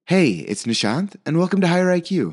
Hey, it's Nishant, and welcome to Higher IQ.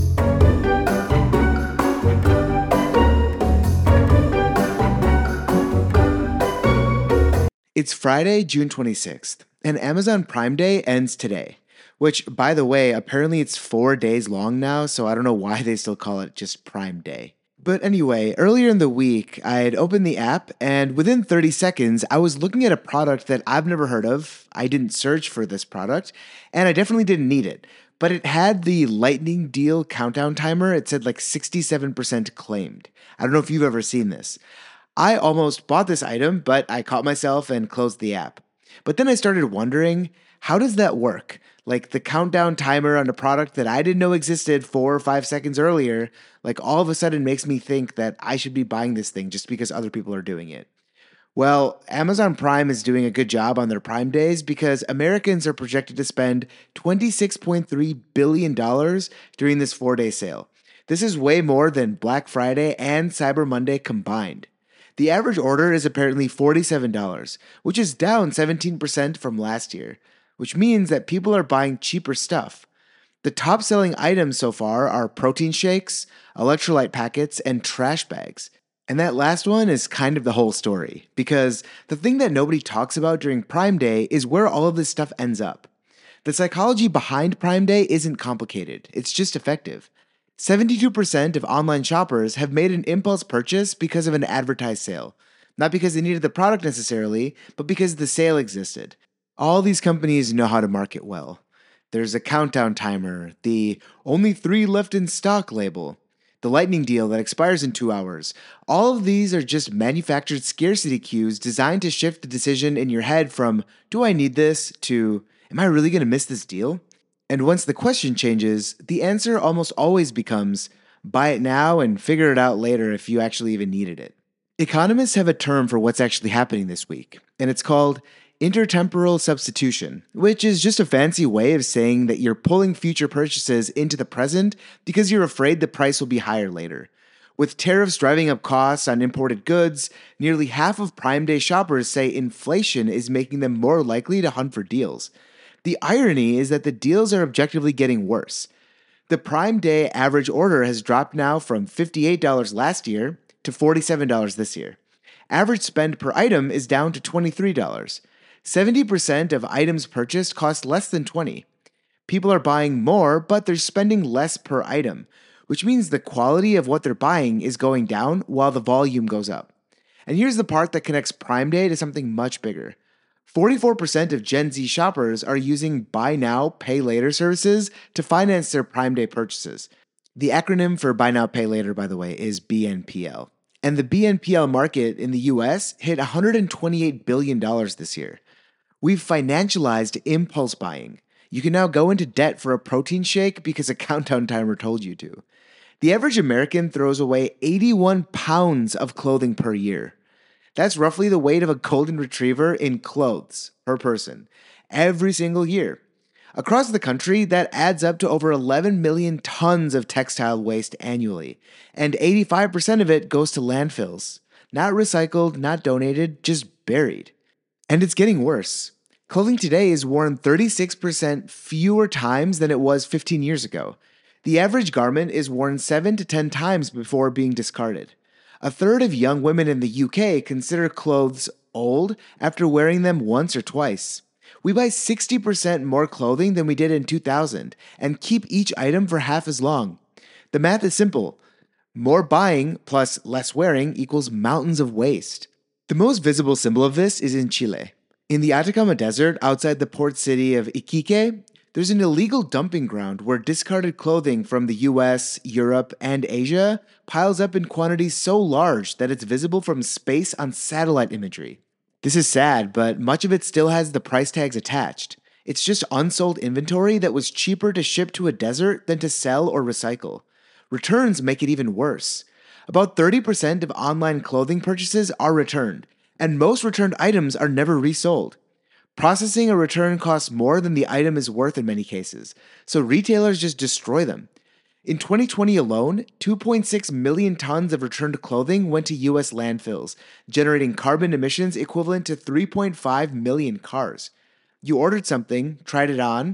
It's Friday, June 26th, and Amazon Prime Day ends today. Which, by the way, apparently it's 4 days long now, so I don't know why they still call it just Prime Day. But anyway, earlier in the week, I'd opened the app, and within 30 seconds, I was looking at a product that I've never heard of. I didn't search for this product, and I definitely didn't need it. But it had the lightning deal countdown timer. It said like 67% claimed. I don't know if you've ever seen this. I almost bought this item, but I caught myself and closed the app. But then I started wondering, how does that work? Like the countdown timer on a product that I didn't know existed 4 or 5 seconds earlier, like all of a sudden makes me think that I should be buying this thing just because other people are doing it. Well, Amazon Prime is doing a good job on their Prime days because Americans are projected to spend $26.3 billion during this 4 day sale. This is way more than Black Friday and Cyber Monday combined. The average order is apparently $47, which is down 17% from last year, which means that people are buying cheaper stuff. The top selling items so far are protein shakes, electrolyte packets, and trash bags. And that last one is kind of the whole story, because the thing that nobody talks about during Prime Day is where all of this stuff ends up. The psychology behind Prime Day isn't complicated, it's just effective. 72% of online shoppers have made an impulse purchase because of an advertised sale. Not because they needed the product necessarily, but because the sale existed. All these companies know how to market well. There's a countdown timer, the only 3 left in stock label, the lightning deal that expires in 2 hours. All of these are just manufactured scarcity cues designed to shift the decision in your head from, do I need this, to, am I really going to miss this deal? And once the question changes, the answer almost always becomes buy it now and figure it out later if you actually even needed it. Economists have a term for what's actually happening this week, and it's called intertemporal substitution, which is just a fancy way of saying that you're pulling future purchases into the present because you're afraid the price will be higher later. With tariffs driving up costs on imported goods, nearly half of Prime Day shoppers say inflation is making them more likely to hunt for deals. The irony is that the deals are objectively getting worse. The Prime Day average order has dropped now from $58 last year to $47 this year. Average spend per item is down to $23. 70% of items purchased cost less than $20. People are buying more, but they're spending less per item, which means the quality of what they're buying is going down while the volume goes up. And here's the part that connects Prime Day to something much bigger. 44% of Gen Z shoppers are using buy now, pay later services to finance their Prime Day purchases. The acronym for buy now, pay later, by the way, is BNPL. And the BNPL market in the US hit $128 billion this year. We've financialized impulse buying. You can now go into debt for a protein shake because a countdown timer told you to. The average American throws away 81 pounds of clothing per year. That's roughly the weight of a golden retriever in clothes per person, every single year. Across the country, that adds up to over 11 million tons of textile waste annually, and 85% of it goes to landfills. Not recycled, not donated, just buried. And it's getting worse. Clothing today is worn 36% fewer times than it was 15 years ago. The average garment is worn 7 to 10 times before being discarded. A third of young women in the UK consider clothes old after wearing them once or twice. We buy 60% more clothing than we did in 2000 and keep each item for half as long. The math is simple. More buying plus less wearing equals mountains of waste. The most visible symbol of this is in Chile. In the Atacama Desert outside the port city of Iquique, there's an illegal dumping ground where discarded clothing from the US, Europe, and Asia piles up in quantities so large that it's visible from space on satellite imagery. This is sad, but much of it still has the price tags attached. It's just unsold inventory that was cheaper to ship to a desert than to sell or recycle. Returns make it even worse. About 30% of online clothing purchases are returned, and most returned items are never resold. Processing a return costs more than the item is worth in many cases, so retailers just destroy them. In 2020 alone, 2.6 million tons of returned clothing went to US landfills, generating carbon emissions equivalent to 3.5 million cars. You ordered something, tried it on,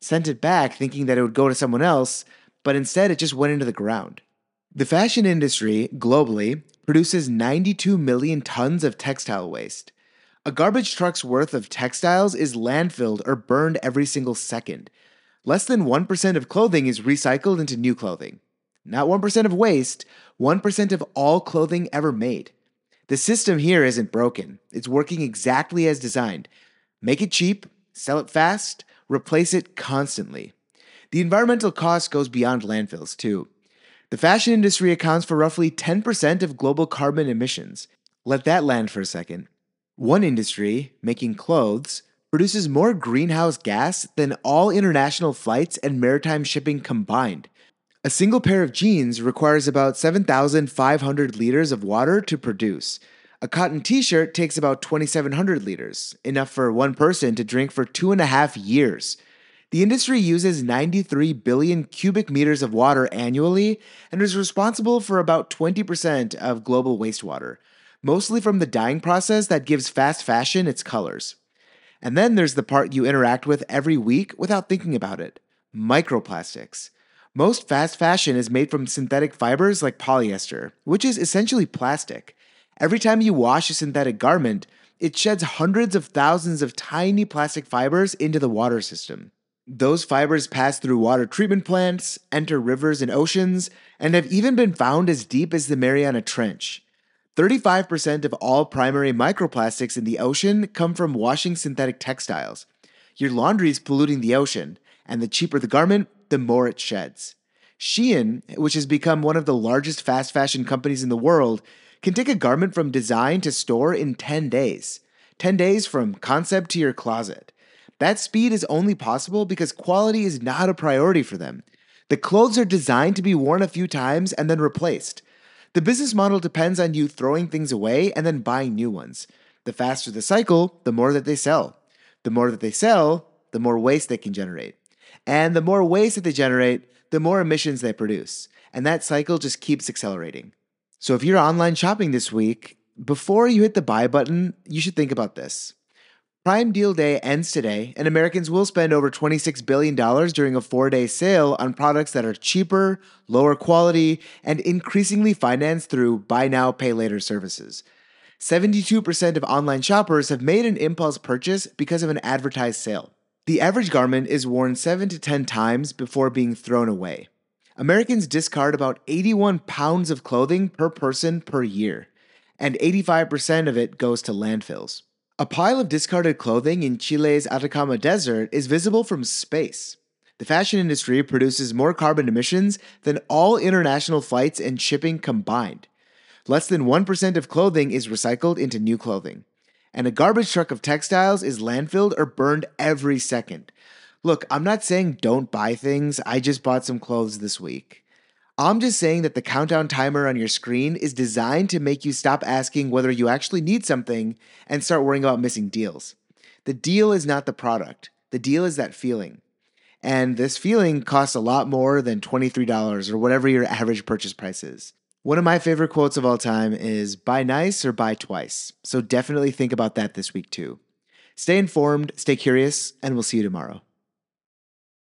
sent it back thinking that it would go to someone else, but instead it just went into the ground. The fashion industry, globally, produces 92 million tons of textile waste. A garbage truck's worth of textiles is landfilled or burned every single second. Less than 1% of clothing is recycled into new clothing. Not 1% of waste, 1% of all clothing ever made. The system here isn't broken. It's working exactly as designed. Make it cheap, sell it fast, replace it constantly. The environmental cost goes beyond landfills, too. The fashion industry accounts for roughly 10% of global carbon emissions. Let that land for a second. One industry, making clothes, produces more greenhouse gas than all international flights and maritime shipping combined. A single pair of jeans requires about 7,500 liters of water to produce. A cotton t-shirt takes about 2,700 liters, enough for one person to drink for 2.5 years. The industry uses 93 billion cubic meters of water annually and is responsible for about 20% of global wastewater, mostly from the dyeing process that gives fast fashion its colors. And then there's the part you interact with every week without thinking about it: microplastics. Most fast fashion is made from synthetic fibers like polyester, which is essentially plastic. Every time you wash a synthetic garment, it sheds hundreds of thousands of tiny plastic fibers into the water system. Those fibers pass through water treatment plants, enter rivers and oceans, and have even been found as deep as the Mariana Trench. 35% of all primary microplastics in the ocean come from washing synthetic textiles. Your laundry is polluting the ocean, and the cheaper the garment, the more it sheds. Shein, which has become one of the largest fast fashion companies in the world, can take a garment from design to store in 10 days. 10 days from concept to your closet. That speed is only possible because quality is not a priority for them. The clothes are designed to be worn a few times and then replaced. The business model depends on you throwing things away and then buying new ones. The faster the cycle, the more that they sell. The more that they sell, the more waste they can generate. And the more waste that they generate, the more emissions they produce. And that cycle just keeps accelerating. So if you're online shopping this week, before you hit the buy button, you should think about this. Prime Deal Day ends today, and Americans will spend over $26 billion during a 4-day sale on products that are cheaper, lower quality, and increasingly financed through buy now, pay later services. 72% of online shoppers have made an impulse purchase because of an advertised sale. The average garment is worn 7 to 10 times before being thrown away. Americans discard about 81 pounds of clothing per person per year, and 85% of it goes to landfills. A pile of discarded clothing in Chile's Atacama Desert is visible from space. The fashion industry produces more carbon emissions than all international flights and shipping combined. Less than 1% of clothing is recycled into new clothing. And a garbage truck of textiles is landfilled or burned every second. Look, I'm not saying don't buy things. I just bought some clothes this week. I'm just saying that the countdown timer on your screen is designed to make you stop asking whether you actually need something and start worrying about missing deals. The deal is not the product. The deal is that feeling. And this feeling costs a lot more than $23 or whatever your average purchase price is. One of my favorite quotes of all time is buy nice or buy twice. So definitely think about that this week too. Stay informed, stay curious, and we'll see you tomorrow.